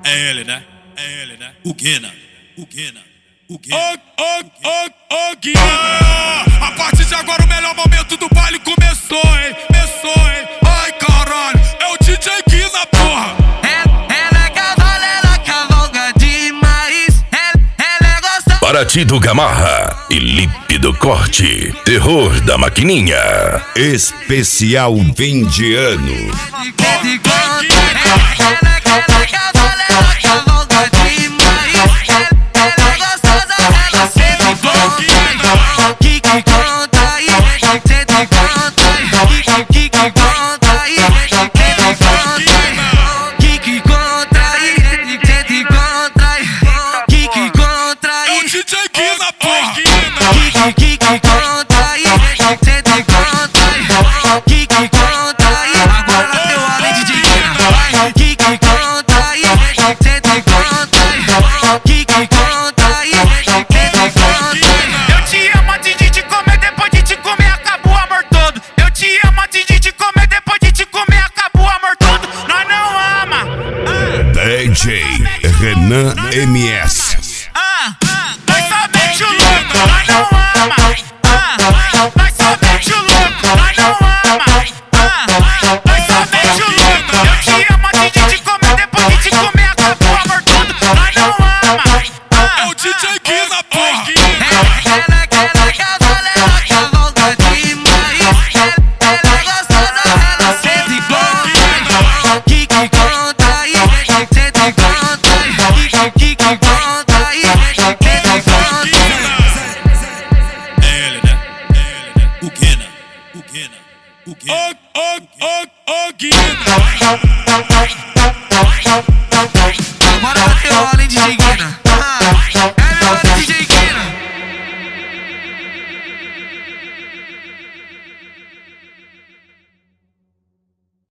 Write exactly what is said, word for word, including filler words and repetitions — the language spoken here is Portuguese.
É ele, né? É ele, né? O Guina, o Guina, o Guina. Ô, ô, ô, ô, Guina. A partir de agora o melhor momento do baile começou, hein? Começou, hein? Ai, caralho, é o D J Guina, porra. Ela cavalga, ela cavalga demais. Ela é gostosa. Paraty do Gamarra e Lípido Corte, terror da maquininha. Especial fim de ano. D J Renan M S